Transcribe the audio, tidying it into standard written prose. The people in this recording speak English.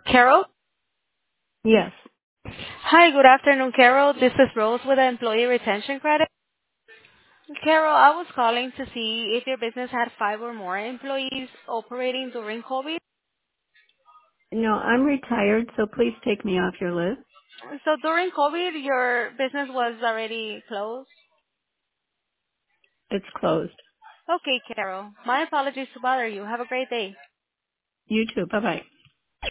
Carol? Yes. Hi, good afternoon, Carol. This is Rose with the Employee Retention Credit. Carol, I was calling to see if your business had 5 or more employees operating during COVID. No, I'm retired, so please take me off your list. So during COVID, your business was already closed? It's closed. Okay, Carol. My apologies to bother you. Have a great day. You too. Bye-bye.